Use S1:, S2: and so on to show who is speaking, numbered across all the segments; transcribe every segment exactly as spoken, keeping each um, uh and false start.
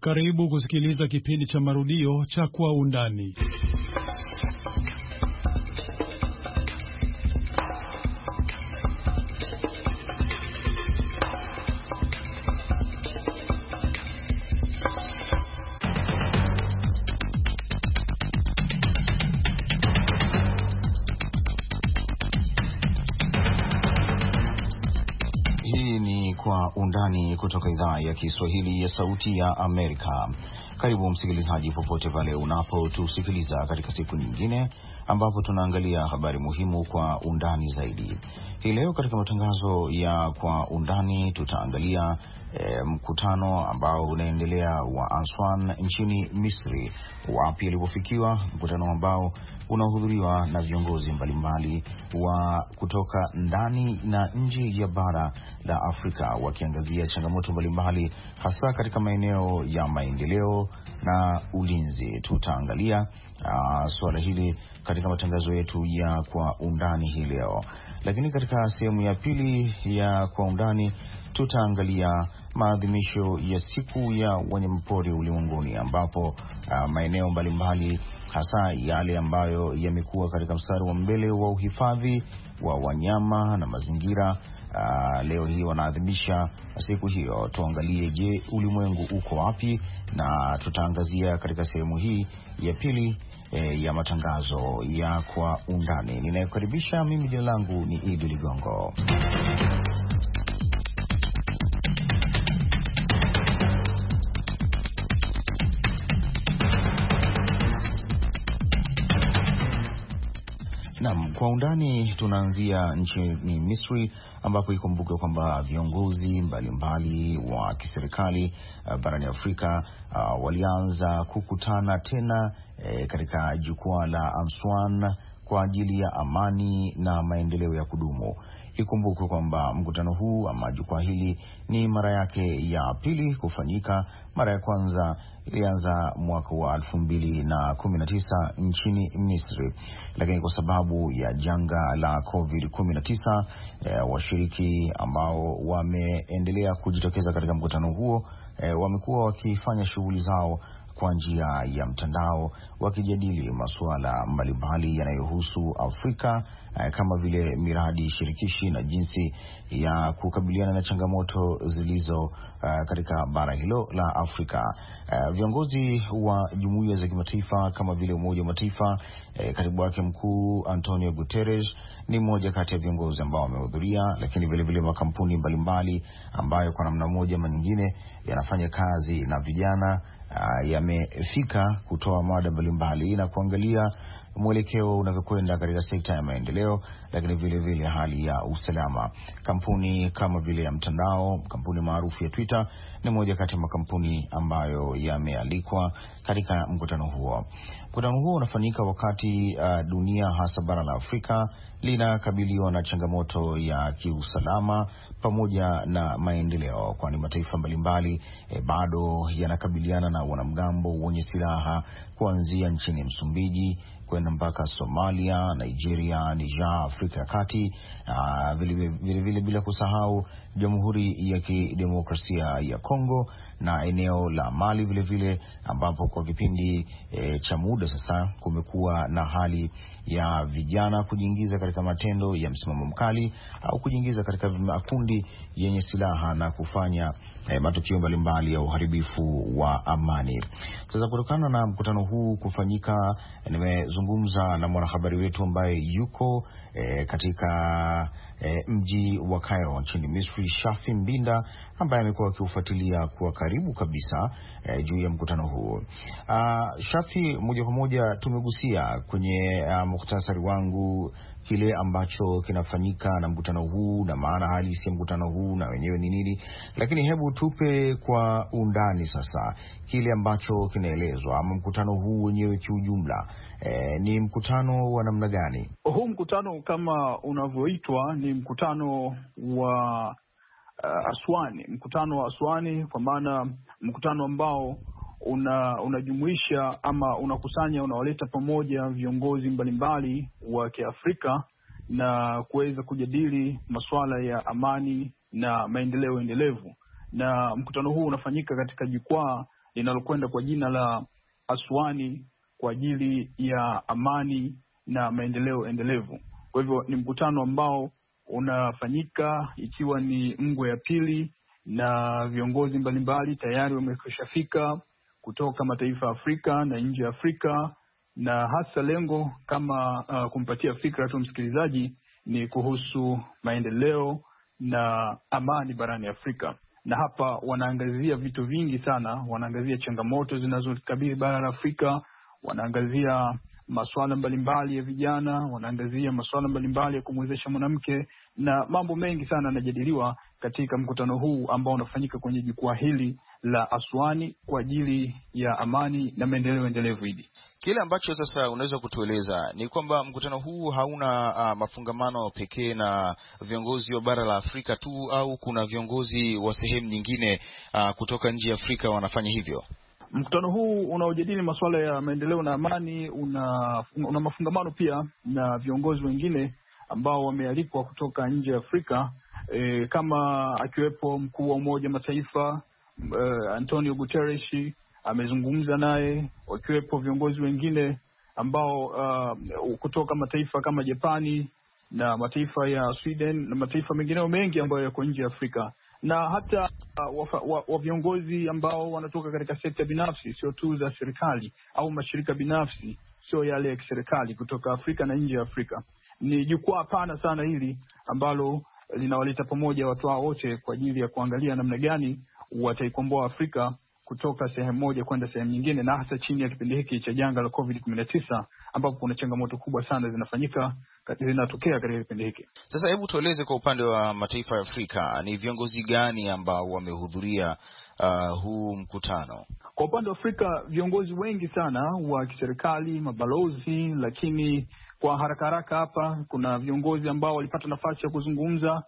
S1: Karibu kusikiliza kipindi cha marudio cha Kwa Undani.
S2: Kwa Undani kutoka idhaa ya Kiswahili ya Sauti ya Amerika. Karibu msikilizaji popote pale unapotusikiliza katika siku nyingine ambapo tunaangalia habari muhimu kwa undani zaidi. Hii leo katika matangazo ya Kwa Undani tutaangalia e, mkutano ambao unaendelea wa Aswan nchini Misri, wapi ulipofikiwa, mkutano ambao unahudhuriwa na viongozi mbalimbali wa kutoka ndani na nje ya bara la Afrika, wakiangazia changamoto mbalimbali hasa katika maeneo ya maendeleo na ulinzi. Tutaangalia uh, suala hili katika matangazo yetu ya Kwa Undani hii leo. Lakini katika sehemu ya pili ya Kwa Undani tutaangalia maadhimisho ya siku ya wanyamapori ulimwenguni, ambapo uh, maeneo mbalimbali hasa yale ambayo yamekuwa katika mstari wa mbele wa uhifadhi wa wanyama na mazingira uh, leo hii wanaadhimisha siku hiyo. Tuangalie, je, ulimwengu uko wapi? Na tutaangazia katika sehemu hii ya pili eh, ya matangazo ya Kwa Undani. Ninakukaribisha, mimi jina langu ni Idi Ligongo. Naam, Kwa Undani tunaanzia nchini Misri, ambapo ikumbuke kwamba viongozi mbalimbali wa kiserikali uh, barani Afrika uh, walianza kukutana tena eh, katika jukwaa la Aswan kwa ajili ya amani na maendeleo ya kudumu. Ikumbuke kwamba mkutano huu ama jukwaa hili ni mara yake ya pili kufanyika. Mara ya kwanza ilianza mwaka wa elfu mbili na kumi na tisa nchini Misri, lakini kwa sababu ya janga la covid kumi na tisa eh, washiriki ambao wameendelea kujitokeza katika mkutano huo eh, wamekuwa wakifanya shughuli zao kwa njia ya mtandao, wakijadili masuala mbalimbali yanayohusu Afrika eh, kama vile miradi shirikishi na jinsi ya kukabiliana na changamoto zilizo uh, katika bara hilo la Afrika. Uh, viongozi wa jumuiya za kimataifa kama vile Umoja wa Mataifa, eh, katibu wake mkuu Antonio Guterres ni mmoja kati ya viongozi ambao wamehudhuria, lakini vile vile makampuni mbalimbali ambayo kwa namna moja ama nyingine yanafanya kazi na vijana uh, yamefika kutoa mada mbalimbali na kuangalia mwelekeo unavyokwenda katika sekta ya maendeleo, lakini vile vile hali ya usalama. Kampuni kama vile ya mtandao, kampuni maarufu ya Twitter ni moja kati ya makampuni ambayo yamealikwa katika mkutano huo. Mkutano huo unafanyika wakati uh, dunia hasa bara la Afrika linakabiliwa na changamoto ya kiusalama pamoja na maendeleo, kwani mataifa mbalimbali eh, bado yanakabiliana na wanamgambo wenye silaha kuanzia nchini Msumbiji kwenda mpaka Somalia, Nigeria, Niger, Afrika ya Kati, uh, vile, vile vile bila kusahau Jamhuri ya Kidemokrasia ya Kongo na eneo la Mali vile vile, ambapo kwa kipindi e, cha muda sasa kumekuwa na hali ya vijana kujiingiza katika matendo ya msimamo mkali au kujiingiza katika makundi yenye silaha na kufanya e, matukio mbalimbali ya uharibifu wa amani. Sasa kutokana na mkutano huu kufanyika, nimezungumza na mwanahabari wetu ambaye yuko e, katika E, mji wa Cairo nchini Misri, Shafi Mbinda, ambaye amekuwa akiufuatilia kwa karibu kabisa e, juu ya mkutano huu. Uh, Shafi, moja kwa moja tumegusia kwenye uh, mukhtasari wangu kile ambacho kinafanyika na mkutano huu na maana halisi ya mkutano huu na wenyewe ni nini, lakini hebu tupe kwa undani sasa kile ambacho kinaelezwa ama mkutano huu wenyewe kiujumla. E, ni mkutano wa namna gani?
S3: Huu mkutano kama unavyoitwa ni mkutano wa uh, Aswani, mkutano wa Aswani, kwa maana mkutano ambao una unajumuisha ama unakusanya, unawaleta pamoja viongozi mbalimbali wa Kiafrika na kuweza kujadili masuala ya amani na maendeleo endelevu. Na mkutano huu unafanyika katika jukwaa linalokwenda kwa jina la Aswani kwa ajili ya amani na maendeleo endelevu. Kwa hivyo ni mkutano ambao unafanyika ikiwa ni ngwe ya pili, na viongozi mbalimbali tayari wamekushafika kutoka mataifa ya Afrika na nje ya Afrika, na hasa lengo kama uh, kumpatia fikra tu msikilizaji ni kuhusu maendeleo na amani barani Afrika. Na hapa wanaangazia vitu vingi sana, wanaangazia changamoto zinazokabili bara la Afrika, wanaangazia masuala mbalimbali ya vijana, wanaangazia masuala mbalimbali ya kumwezesha mwanamke, na mambo mengi sana yanajadiliwa katika mkutano huu ambao unafanyika kwenye jukwaa hili la Aswani kwa ajili ya amani na maendeleo endelevu. Hili
S2: kile ambacho sasa unaweza kutueleza ni kwamba mkutano huu hauna uh, mafungamano pekee na viongozi wa bara la Afrika tu, au kuna viongozi wa sehemu nyingine uh, kutoka nje ya Afrika wanafanya hivyo?
S3: Mkutano huu unaojadili masuala ya maendeleo na amani una, una mafungamano pia na viongozi wengine ambao wamealikwa kutoka nje ya Afrika, e, kama akiwepo mkuu wa Umoja Mataifa e, Antonio Guterres amezungumza naye, wakiwepo viongozi wengine ambao uh, kutoka mataifa kama Japani na mataifa ya Sweden na mataifa mengineo mengi ambayo yako nje ya Afrika, na hata uh, wa, wa, wa viongozi ambao wanatoka katika sekta binafsi, sio tu za serikali au mashirika binafsi, sio yale ya kiserikali, kutoka Afrika na nje ya Afrika. Ni jukwaa pana sana hili ambalo linawaleta pamoja watu hao wote kwa ajili ya kuangalia namna gani wataikomboa Afrika kutoka sehemu moja kwenda sehemu nyingine, na hasa chini ya kipindi hiki cha janga la covid kumi na tisa ambapo kuna changamoto kubwa sana zinafanyika zinatokea katika kipindi hiki.
S2: Sasa hebu tueleze kwa upande wa mataifa ya Afrika, ni viongozi gani ambao wamehudhuria uh, huu mkutano?
S3: Kwa upande wa Afrika viongozi wengi sana wa kiserikali, mabalozi, lakini kwa haraka haraka hapa kuna viongozi ambao walipata nafasi ya kuzungumza,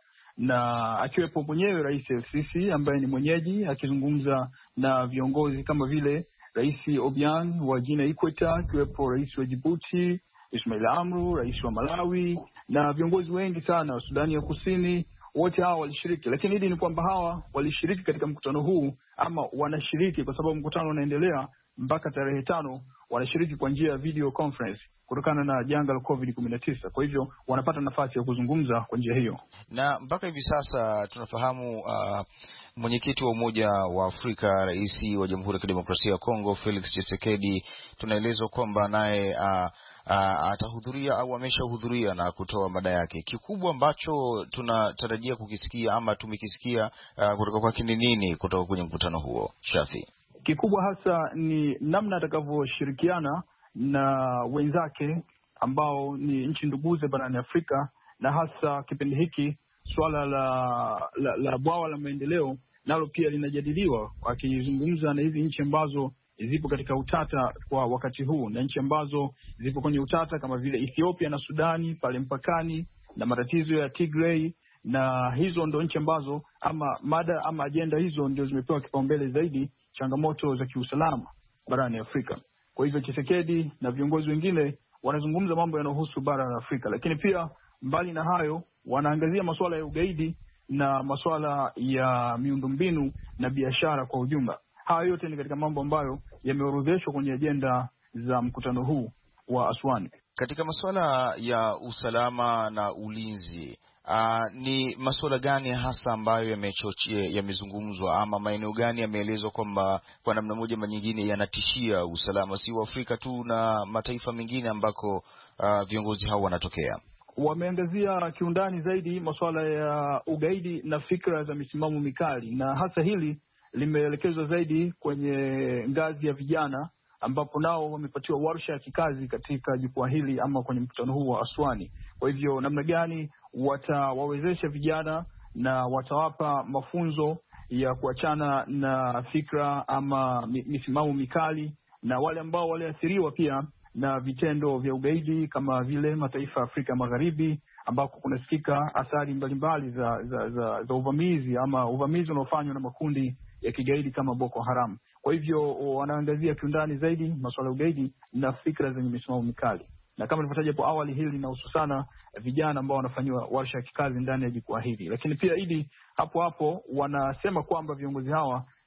S3: na akiwepo mwenyewe Rais El-Sisi ambaye ni mwenyeji, akizungumza na viongozi kama vile Rais Obiang wa Guinea Ikweta, akiwepo Rais wa Djibouti Ismail Amru, Rais wa Malawi, na viongozi wengi sana wa Sudani ya Kusini. Wote hawa walishiriki, lakini hili ni kwamba hawa walishiriki katika mkutano huu, ama wanashiriki kwa sababu mkutano unaendelea mpaka tarehe tano, wanashiriki kwa njia ya video conference kutokana na janga la covid kumi na tisa. Kwa hivyo wanapata nafasi ya kuzungumza kwa njia hiyo.
S2: Na mpaka hivi sasa tunafahamu uh, mwenyekiti wa Umoja wa Afrika, rais wa Jamhuri ya Kidemokrasia ya Kongo Felix Tshisekedi, tunaelezwa kwamba naye uh, uh, atahudhuria au ameshahudhuria na kutoa mada yake. Kikubwa ambacho tunatarajia kukisikia ama tumekisikia uh, kutoka kwa kini nini kutoka kwenye mkutano huo, Shafi?
S3: Kikubwa hasa ni namna atakavyoshirikiana na wenzake ambao ni nchi nduguze barani Afrika, na hasa kipindi hiki swala la la, la bwawa la maendeleo nalo pia linajadiliwa, akizungumza na hizi nchi ambazo zipo katika utata kwa wakati huu, na nchi ambazo zipo kwenye utata kama vile Ethiopia na Sudani pale mpakani, na matatizo ya Tigray, na hizo ndo nchi ambazo ama mada ama ajenda hizo ndio zimepewa kipaumbele zaidi, changamoto za kiusalama barani Afrika. Kwa hivyo Tshisekedi na viongozi wengine wanazungumza mambo yanayohusu bara la Afrika, lakini pia mbali na hayo wanaangazia masuala ya ugaidi na masuala ya miundombinu na biashara kwa ujumla. Haya yote ni katika mambo ambayo yameorodheshwa kwenye ajenda za mkutano huu wa Aswani.
S2: Katika masuala ya usalama na ulinzi, Uh, ni masuala gani hasa ambayo yamechochea yamezungumzwa, ama maeneo gani yameelezwa kwamba kwa namna moja ama nyingine yanatishia usalama si wa Afrika tu na mataifa mengine ambako uh, viongozi hao wanatokea?
S3: Wameangazia kiundani zaidi masuala ya ugaidi na fikra za misimamo mikali, na hasa hili limeelekezwa zaidi kwenye ngazi ya vijana, ambapo nao wamepatiwa warsha ya kikazi katika jukwaa hili ama kwenye mkutano huu wa Aswani. Kwa hivyo namna gani watawawezesha vijana na watawapa mafunzo ya kuachana na fikra ama misimamo mikali, na wale ambao waliathiriwa pia na vitendo vya ugaidi kama vile mataifa ya Afrika Magharibi ambako kunasikika athari mbalimbali za, za, za, za uvamizi ama uvamizi unaofanywa na makundi ya kigaidi kama Boko Haram. Kwa hivyo wanaangazia kiundani zaidi masuala ya ugaidi na fikra zenye misimamo mikali, na kama nilivyotaja hapo awali, hili linahusu sana vijana ambao wanafanyiwa warsha ya kikazi ndani ya jukwaa hili. Lakini pia hili hapo hapo wanasema kwamba viongozi hawa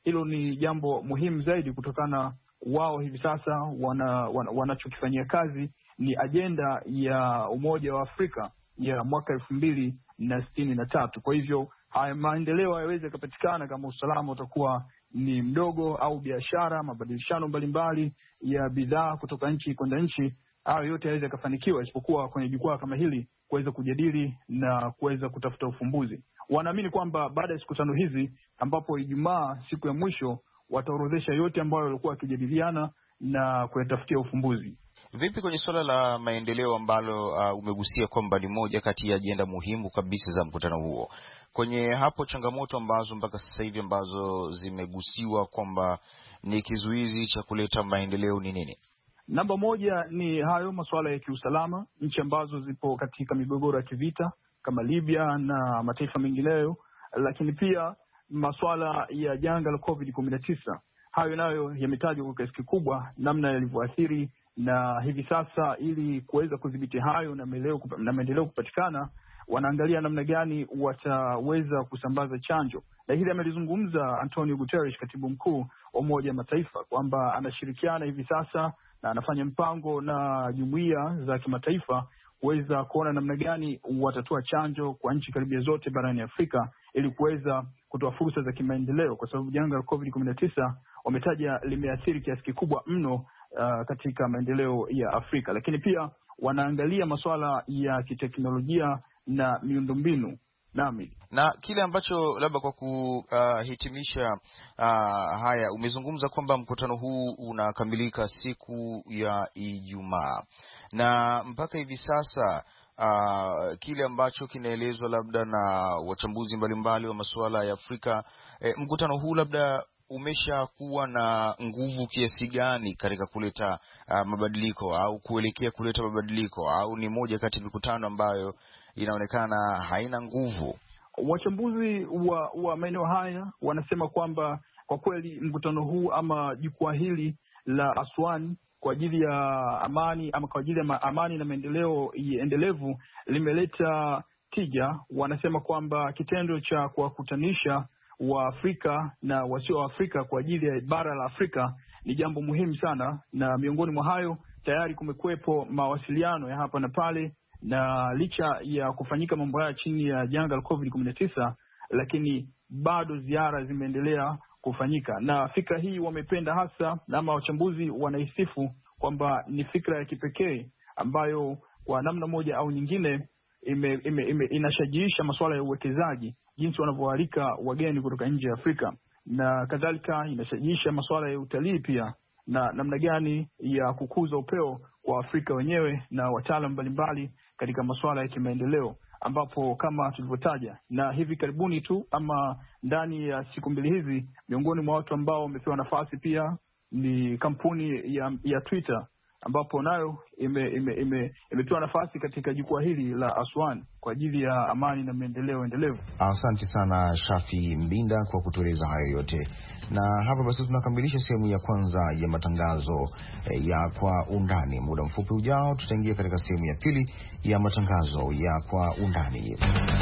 S3: hilo ni jambo muhimu zaidi, kutokana wao hivi sasa wana, wana, wanachokifanyia kazi ni ajenda ya Umoja wa Afrika ya mwaka elfu mbili na sitini na tatu. Kwa hivyo haya maendeleo hayawezi kupatikana kama usalama utakuwa ni mdogo, au biashara, mabadilishano mbalimbali ya bidhaa kutoka nchi kwenda nchi, hayo yote hayawezi kufanikiwa isipokuwa kwenye jukwaa kama hili kuweza kujadili na kuweza kutafuta ufumbuzi. Wanaamini kwamba baada ya siku tano hizi, ambapo Ijumaa siku ya mwisho, wataorodhesha yote ambayo walikuwa wakijadiliana na kuyatafutia ufumbuzi.
S2: Vipi kwenye suala la maendeleo ambalo uh, umegusia kwamba ni moja kati ya ajenda muhimu kabisa za mkutano huo? Kwenye hapo changamoto ambazo mpaka sasa hivi ambazo zimegusiwa kwamba ni kizuizi cha kuleta maendeleo ni nini?
S3: Namba moja ni hayo masuala ya kiusalama, nchi ambazo zipo katika migogoro ya kivita kama Libya na mataifa mengineyo, lakini pia masuala ya janga la covid kumi na tisa. Hayo nayo yametajwa kwa kiasi kikubwa namna yalivyoathiri, na hivi sasa ili kuweza kudhibiti hayo na maendeleo na maendeleo kupatikana, wanaangalia namna gani wataweza kusambaza chanjo. Na hili amelizungumza Antonio Guterres, katibu mkuu wa Umoja wa Mataifa, kwamba anashirikiana hivi sasa na anafanya mpango na jumuiya za kimataifa kuweza kuona namna gani watatoa chanjo kwa nchi karibia zote barani Afrika ili kuweza kutoa fursa za kimaendeleo, kwa sababu janga la covid kumi na tisa wametaja limeathiri kiasi kikubwa mno uh, katika maendeleo ya Afrika. Lakini pia wanaangalia masuala ya kiteknolojia na miundombinu. Nami
S2: na kile ambacho labda kwa kuhitimisha uh, uh, haya, umezungumza kwamba mkutano huu unakamilika siku ya Ijumaa, na mpaka hivi sasa uh, kile ambacho kinaelezwa labda na wachambuzi mbalimbali wa masuala ya Afrika, eh, mkutano huu labda umesha kuwa na nguvu kiasi gani katika kuleta uh, mabadiliko au kuelekea kuleta mabadiliko, au ni moja kati ya mikutano ambayo inaonekana haina nguvu?
S3: Wachambuzi wa, wa maeneo haya wanasema kwamba kwa kweli mkutano huu ama jukwaa hili la Aswan kwa ajili ya amani ama kwa ajili ya amani na maendeleo endelevu limeleta tija. Wanasema kwamba kitendo cha kuwakutanisha wa Afrika na wasio wa Afrika kwa ajili ya bara la Afrika ni jambo muhimu sana, na miongoni mwa hayo tayari kumekuwepo mawasiliano ya hapa na pale, na licha ya kufanyika mambo haya chini ya janga la covid kumi na tisa, lakini bado ziara zimeendelea kufanyika. Na fikra hii wamependa hasa, ama wachambuzi wanaisifu kwamba ni fikra ya kipekee ambayo kwa namna moja au nyingine ime, ime, ime, inashajiisha masuala ya uwekezaji, jinsi wanavyoalika wageni kutoka nje ya Afrika, na kadhalika inashajiisha masuala ya utalii pia, na namna gani ya kukuza upeo kwa Afrika wenyewe na wataalamu mbalimbali katika masuala ya kimaendeleo, ambapo kama tulivyotaja na hivi karibuni tu ama ndani ya siku mbili hizi, miongoni mwa watu ambao wamepewa nafasi pia ni kampuni ya, ya Twitter, ambapo nayo imepewa ime, ime, ime nafasi katika jukwaa hili la Aswan kwa ajili ya amani na maendeleo endelevu.
S2: Asante sana Shafi Mbinda kwa kutueleza hayo yote, na hapa basi tunakamilisha sehemu ya kwanza ya matangazo eh, ya Kwa Undani. Muda mfupi ujao tutaingia katika sehemu ya pili ya matangazo ya Kwa Undani.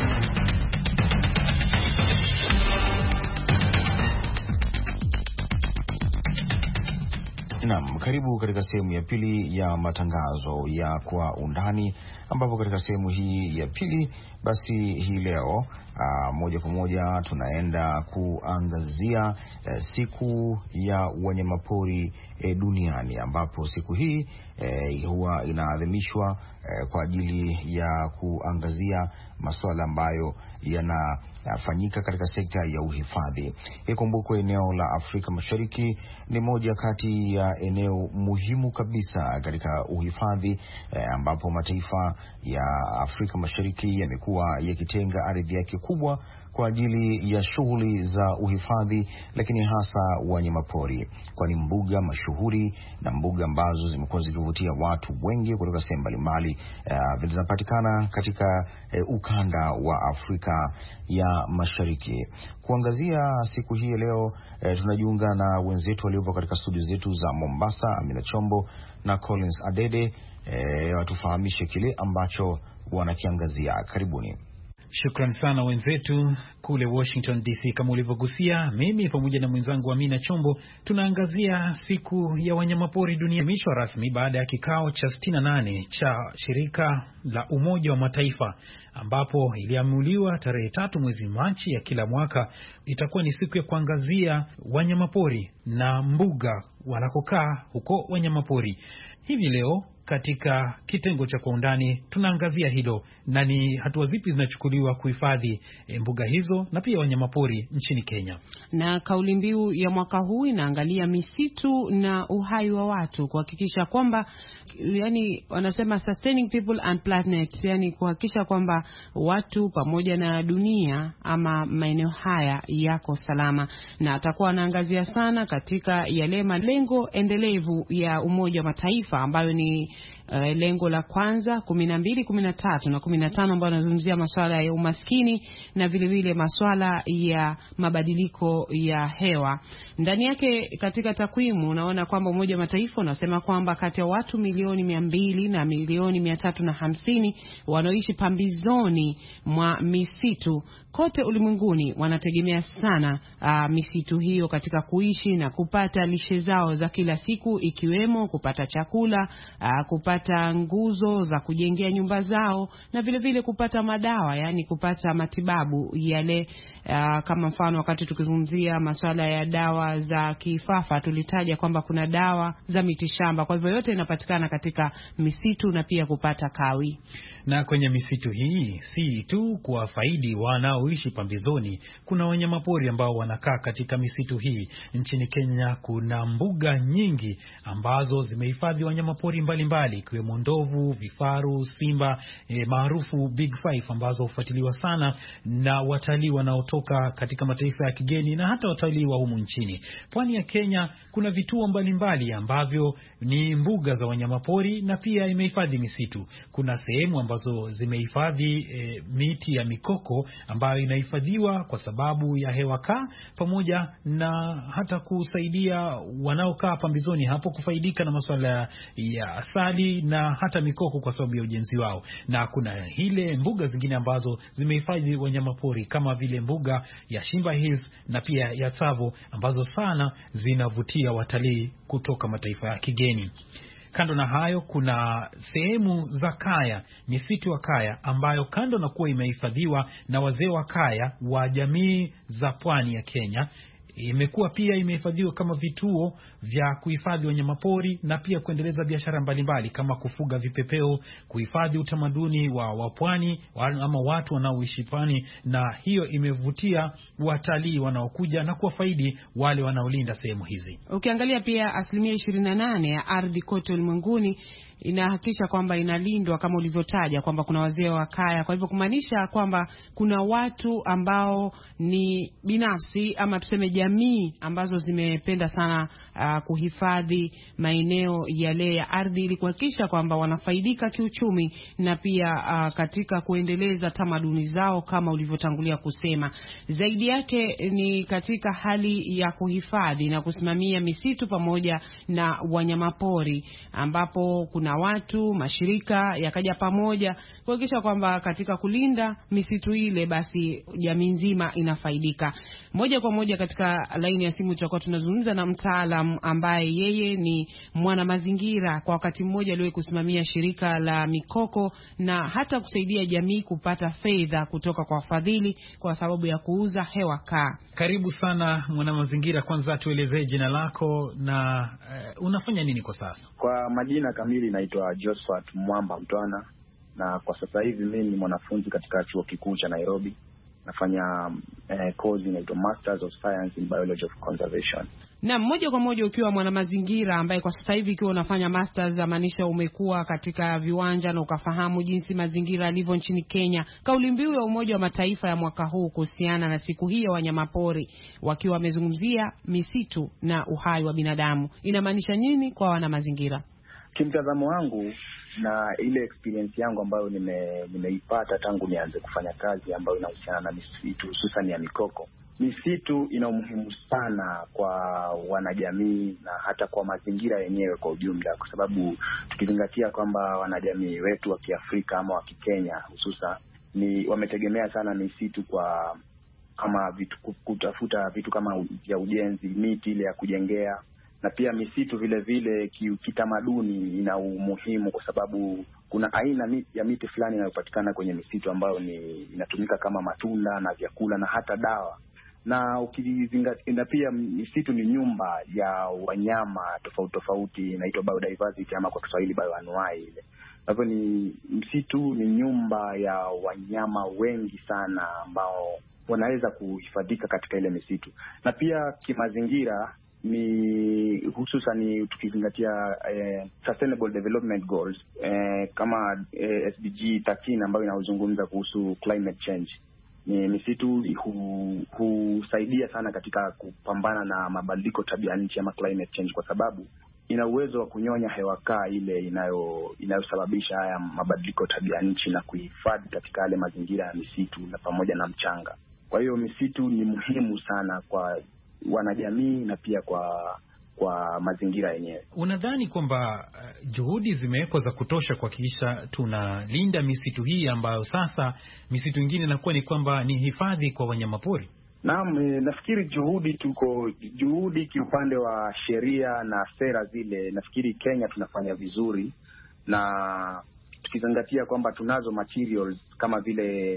S2: Naam, karibu katika sehemu ya pili ya matangazo ya Kwa Undani, ambapo katika sehemu hii ya pili basi hii leo aa, moja kwa moja tunaenda kuangazia e, siku ya wanyamapori e, duniani, ambapo siku hii e, huwa inaadhimishwa e, kwa ajili ya kuangazia masuala ambayo yanafanyika katika sekta ya uhifadhi. Ikumbukwe eneo la Afrika Mashariki ni moja kati ya eneo muhimu kabisa katika uhifadhi eh, ambapo mataifa ya Afrika Mashariki yamekuwa yakitenga ardhi yake kubwa kwa ajili ya shughuli za uhifadhi, lakini hasa wanyamapori, kwani mbuga mashuhuri na mbuga ambazo zimekuwa zikivutia watu wengi kutoka sehemu mbalimbali uh, zinapatikana katika uh, ukanda wa Afrika ya Mashariki. Kuangazia siku hii leo uh, tunajiunga na wenzetu waliopo katika studio zetu za Mombasa, Amina Chombo na Collins Adede, uh, watufahamishe kile ambacho wanakiangazia. Karibuni.
S4: Shukran sana wenzetu kule Washington D C. Kama ulivyogusia, mimi pamoja na mwenzangu Amina Chombo tunaangazia siku ya wanyamapori dunia mishwa rasmi baada ya kikao cha sitini na nane cha shirika la Umoja wa Mataifa, ambapo iliamuliwa tarehe tatu mwezi Machi ya kila mwaka itakuwa ni siku ya kuangazia wanyamapori na mbuga wanakokaa huko wanyamapori. Hivi leo katika kitengo cha Kwa Undani tunaangazia hilo na ni hatua zipi zinachukuliwa kuhifadhi e, mbuga hizo na pia wanyamapori nchini Kenya.
S5: Na kauli mbiu ya mwaka huu inaangalia misitu na uhai wa watu, kuhakikisha kwamba, yani wanasema sustaining people and planet, yani kuhakikisha kwamba watu pamoja na dunia ama maeneo haya yako salama. Na atakuwa anaangazia sana katika yale malengo endelevu ya Umoja wa Mataifa ambayo ni Uh, lengo la kwanza kumi na mbili, kumi na tatu na kumi na tano ambayo yanazungumzia masuala ya umaskini na vile vile masuala ya mabadiliko ya hewa. Ndani yake katika takwimu unaona kwamba Umoja wa Mataifa unasema kwamba kati ya watu milioni mia mbili na milioni mia tatu na hamsini wanaoishi pambizoni mwa misitu kote ulimwenguni wanategemea sana uh, misitu hiyo katika kuishi na kupata lishe zao za kila siku, ikiwemo kupata chakula, uh, kupata nguzo za kujengea nyumba zao na vile vile kupata madawa, yani kupata matibabu yale. Uh, kama mfano wakati tukizungumzia masuala ya dawa za kifafa tulitaja kwamba kuna dawa za mitishamba. Kwa hivyo yote inapatikana katika misitu na pia kupata kawi.
S4: Na kwenye misitu hii si tu kwa faidi wanaoishi pambizoni, kuna wanyamapori ambao wanakaa katika misitu hii. Nchini Kenya kuna mbuga nyingi ambazo zimehifadhi wanyamapori mbalimbali ikiwemo ndovu, vifaru, simba, e, maarufu Big Five ambazo hufuatiliwa sana na watalii wanaotoka katika mataifa ya kigeni na hata watalii wa humu nchini. Pwani ya Kenya kuna vituo mbalimbali ambavyo ni mbuga za wanyamapori na pia imehifadhi misitu. Kuna sehemu ambazo zimehifadhi e, miti ya mikoko ambayo inahifadhiwa kwa sababu ya hewa kaa pamoja na hata kusaidia wanaokaa pambizoni hapo kufaidika na masuala ya asali na hata mikoko kwa sababu ya ujenzi wao. Na kuna hile mbuga zingine ambazo zimehifadhi wanyamapori kama vile mbuga ya Shimba Hills na pia ya Tsavo ambazo sana zinavutia watalii kutoka mataifa ya kigeni. Kando na hayo kuna sehemu za kaya, misitu wa kaya ambayo kando na kuwa imehifadhiwa na wazee wa kaya wa jamii za pwani ya Kenya, imekuwa pia imehifadhiwa kama vituo vya kuhifadhi wanyamapori na pia kuendeleza biashara mbalimbali kama kufuga vipepeo, kuhifadhi utamaduni wa wapwani ama watu wanaoishi pwani, na hiyo imevutia watalii wanaokuja na kuwafaidi wale wanaolinda sehemu hizi.
S5: Ukiangalia pia asilimia ishirini na nane ya ardhi kote ulimwenguni inahakikisha kwamba inalindwa kama ulivyotaja kwamba kuna wazee wa kaya. Kwa hivyo kumaanisha kwamba kuna watu ambao ni binafsi ama tuseme jamii ambazo zimependa sana uh, kuhifadhi maeneo yale ya ardhi ili kuhakikisha kwamba wanafaidika kiuchumi na pia uh, katika kuendeleza tamaduni zao kama ulivyotangulia kusema. Zaidi yake ni katika hali ya kuhifadhi na kusimamia misitu pamoja na wanyamapori, ambapo kuna na watu, mashirika yakaja pamoja kuhakikisha kwamba katika kulinda misitu ile basi jamii nzima inafaidika. Moja kwa moja katika laini ya simu tutakuwa tunazungumza na mtaalamu ambaye yeye ni mwana mazingira, kwa wakati mmoja aliwahi kusimamia shirika la mikoko na hata kusaidia jamii kupata fedha kutoka kwa wafadhili kwa sababu ya kuuza hewa kaa.
S4: Karibu sana mwana mazingira, kwanza tuelezee jina lako na uh, unafanya nini kwa sasa?
S6: Kwa majina kamili naitwa Josephat Mwamba Mtwana, na kwa sasa hivi mimi ni mwanafunzi katika chuo kikuu cha Nairobi. Nafanya eh, course inaitwa Masters of Science in Biology of Conservation.
S5: Na moja kwa moja ukiwa mwana mazingira ambaye kwa sasa hivi ukiwa unafanya masters, maanisha umekuwa katika viwanja na ukafahamu jinsi mazingira yalivyo nchini Kenya. Kauli mbiu ya Umoja wa Mataifa ya mwaka huu kuhusiana na siku hii ya wanyamapori, wakiwa wamezungumzia misitu na uhai wa binadamu, inamaanisha nini kwa wana mazingira?
S6: Kimtazamo wangu na ile experience yangu ambayo nime nimeipata tangu nianze kufanya kazi ambayo inahusiana na misitu hususan ya mikoko. Misitu ina umuhimu sana kwa wanajamii na hata kwa mazingira yenyewe kwa ujumla, kwa sababu tukizingatia kwamba wanajamii wetu wa Kiafrika ama wa Kikenya hususa ni wametegemea sana misitu kwa kama vitu, kutafuta vitu kama vya ujenzi, miti ile ya kujengea, na pia misitu vile vile kitamaduni ina umuhimu kwa sababu kuna aina ya miti fulani inayopatikana kwenye misitu ambayo ni inatumika kama matunda na vyakula na hata dawa. Na ukizingatia, na pia misitu ni nyumba ya wanyama tofauti tofauti, inaitwa biodiversity ama kwa Kiswahili bioanuai ile. Kwa hivyo ni msitu ni nyumba ya wanyama wengi sana ambao wanaweza kuhifadhika katika ile misitu. Na pia kimazingira ni hususan tukizingatia eh, Sustainable Development Goals eh, kama eh, S D G thelathini ambayo inazungumza kuhusu climate change. Ni misitu husaidia hu sana katika kupambana na mabadiliko tabia nchi ama climate change, kwa sababu ina uwezo wa kunyonya hewa kaa ile inayo inayosababisha haya mabadiliko tabia nchi na kuhifadhi katika yale mazingira ya misitu na pamoja na mchanga. Kwa hiyo misitu ni muhimu sana kwa wanajamii na pia kwa kwa mazingira yenyewe.
S4: Unadhani kwamba uh, juhudi zimewekwa za kutosha kuhakikisha tunalinda misitu hii ambayo sasa misitu mingine inakuwa ni kwamba ni hifadhi kwa wanyamapori?
S6: Naam, nafikiri juhudi tuko juhudi kiupande wa sheria na sera zile, nafikiri Kenya tunafanya vizuri, na tukizingatia kwamba tunazo materials kama vile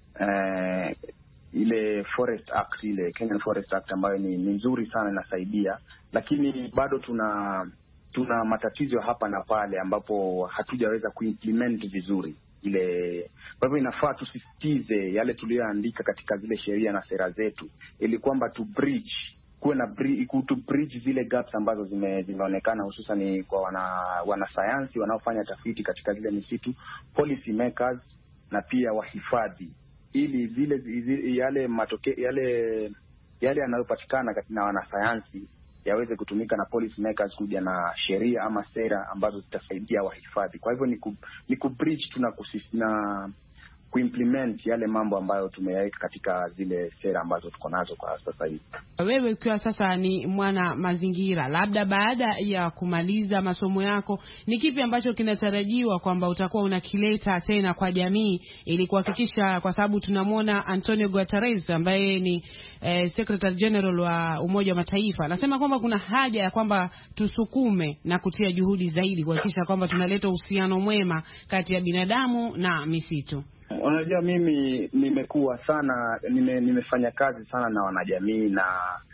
S6: eh, ile Forest Act, ile Kenyan Forest Act ambayo ni nzuri sana, inasaidia, lakini bado tuna tuna matatizo hapa na pale ambapo hatujaweza kuimplement vizuri ile. Kwa hivyo inafaa tusisitize yale tuliyoandika katika zile sheria na sera zetu, ili kwamba tu bridge kuwe na to bridge zile gaps ambazo zime, zimeonekana hususan kwa wana wanasayansi wanaofanya tafiti katika zile misitu, policy makers na pia wahifadhi, ili zile, zile yale matoke yale yale yanayopatikana katika wanasayansi yaweze kutumika na policy makers kuja na sheria ama sera ambazo zitasaidia wahifadhi. Kwa hivyo ni ku, ni ku bridge tuna kusisina kuimplement yale mambo ambayo tumeyaweka katika zile sera ambazo tuko nazo kwa sasa hivi.
S5: Wewe ukiwa sasa ni mwana mazingira, labda baada ya kumaliza masomo yako, ni kipi ambacho kinatarajiwa kwamba utakuwa unakileta tena kwa jamii ili kuhakikisha, kwa sababu tunamwona Antonio Guterres ambaye ni eh, Secretary General wa Umoja wa Mataifa anasema kwamba kuna haja ya kwamba tusukume na kutia juhudi zaidi kuhakikisha kwamba tunaleta uhusiano mwema kati ya binadamu na misitu?
S6: Unajua, mimi nimekuwa sana nime, nimefanya kazi sana na wanajamii, na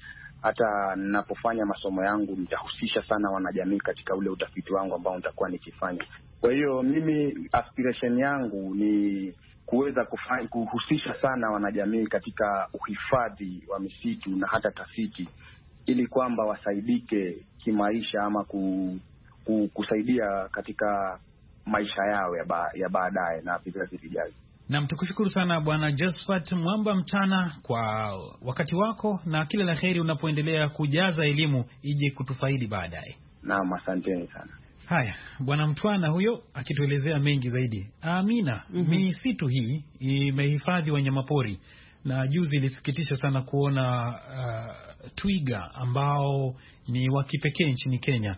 S6: hata ninapofanya masomo yangu nitahusisha sana wanajamii katika ule utafiti wangu ambao nitakuwa nikifanya. Kwa hiyo mimi aspiration yangu ni kuweza kufanya kuhusisha sana wanajamii katika uhifadhi wa misitu na hata tafiti, ili kwamba wasaidike kimaisha ama ku, ku, kusaidia katika maisha yao ya, ba, ya baadaye na vizazi vijavyo.
S4: Naam, tukushukuru sana Bwana Josephat Mwamba Mtana kwa wakati wako, na kila la kheri unapoendelea kujaza elimu ije kutufaidi baadaye.
S6: Naam, asanteni sana.
S4: Haya, Bwana Mtwana huyo akituelezea mengi zaidi. Amina, mm-hmm. Misitu hii imehifadhi wanyamapori, na juzi ilisikitisha sana kuona uh, twiga ambao ni wa kipekee nchini Kenya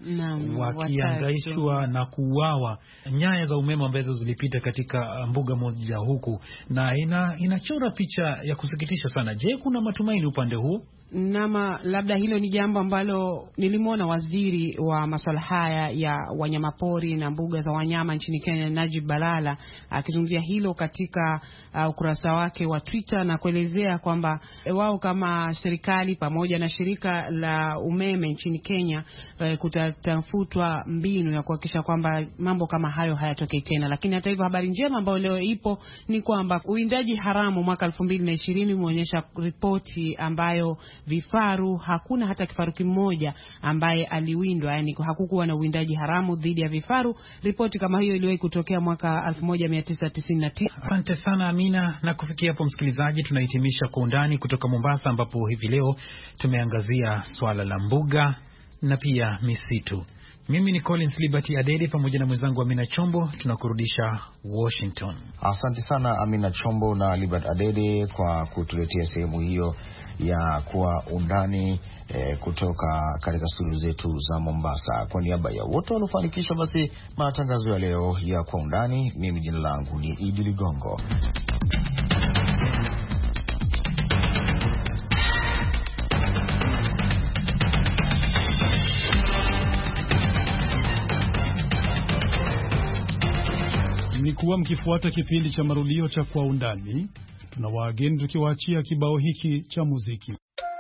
S4: wakiangaishwa na kuuawa. Nyaya za umeme ambazo zilipita katika mbuga moja huku, na ina, inachora picha ya kusikitisha sana. Je, kuna matumaini upande huu?
S5: Nama labda hilo ni jambo ambalo nilimwona waziri wa masuala haya ya wanyamapori na mbuga za wanyama nchini Kenya, Najib Balala, akizungumzia hilo katika uh, ukurasa wake wa Twitter, na kuelezea kwamba wao kama serikali pamoja na shirika la umeme nchini Kenya uh, kutatafutwa mbinu ya kuhakikisha kwamba mambo kama hayo hayatokei tena. Lakini hata hivyo, habari njema ambayo leo ipo ni kwamba uwindaji haramu mwaka elfu mbili na ishirini umeonyesha ripoti ambayo vifaru, hakuna hata kifaru kimoja ambaye aliwindwa, yani hakukuwa na uwindaji haramu dhidi ya vifaru. Ripoti kama hiyo iliwahi kutokea mwaka elfu moja mia tisa tisini na tisa.
S4: Asante sana Amina, na kufikia hapo msikilizaji, tunahitimisha Kwa Undani kutoka Mombasa, ambapo hivi leo tumeangazia swala la mbuga na pia misitu. Mimi ni Collins Liberty Adede pamoja na mwenzangu Amina Chombo, tunakurudisha Washington.
S2: Asante sana Amina Chombo na Liberty Adede kwa kutuletea sehemu hiyo ya Kwa Undani eh, kutoka katika studio zetu za Mombasa. Kwa niaba ya wote waliofanikisha basi matangazo ya leo ya Kwa Undani, mimi jina langu ni Idi Ligongo.
S1: Mlikuwa mkifuata kipindi cha marudio cha Kwa Undani. Tunawaageni tukiwaachia kibao hiki cha muziki.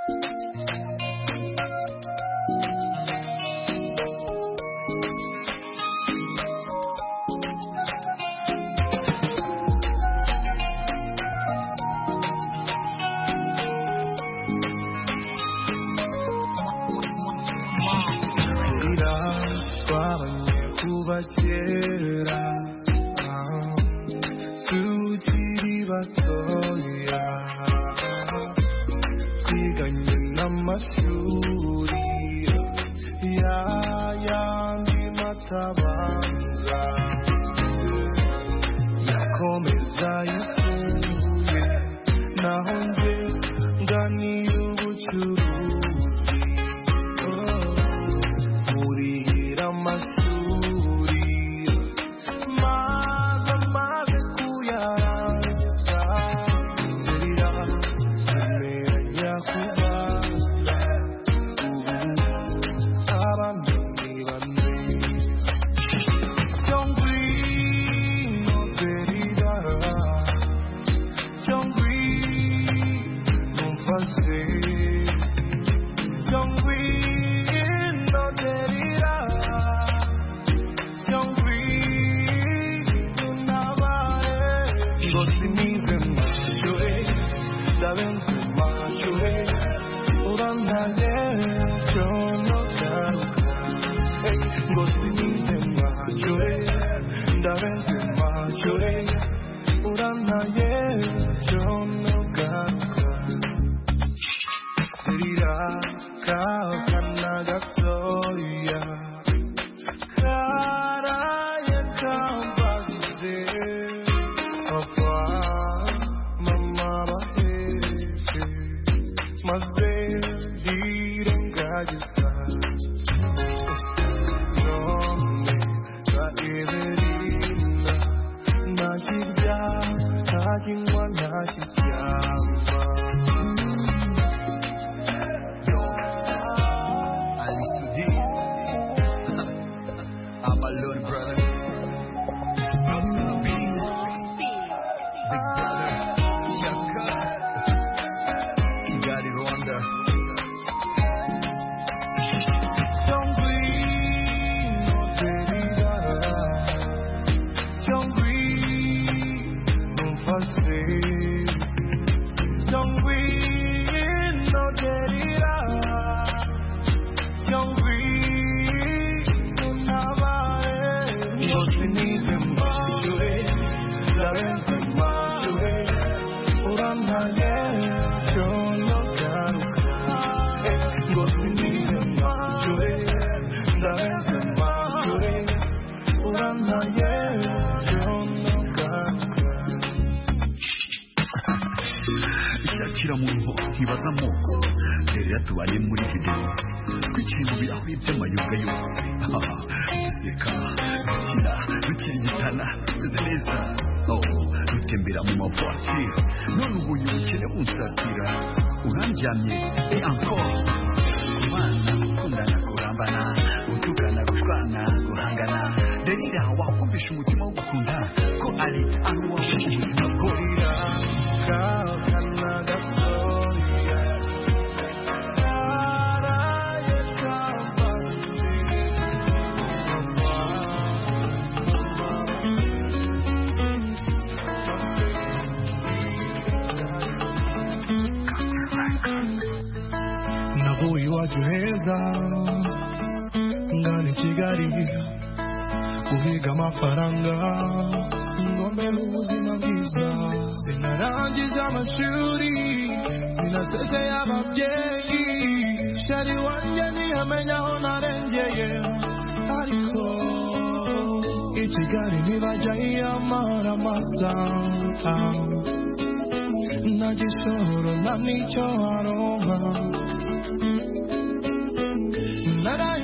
S7: Ngani Kigali kuhiga amafaranga ngombe ubuzima bwiza sinarangiza amashuri sinasezeye ababyeyi shari wanjye ntiyamenya aho narengeye ariko i Kigali ntibajya iyamara amasaha nta gishoro nta n'icyo aronka naraye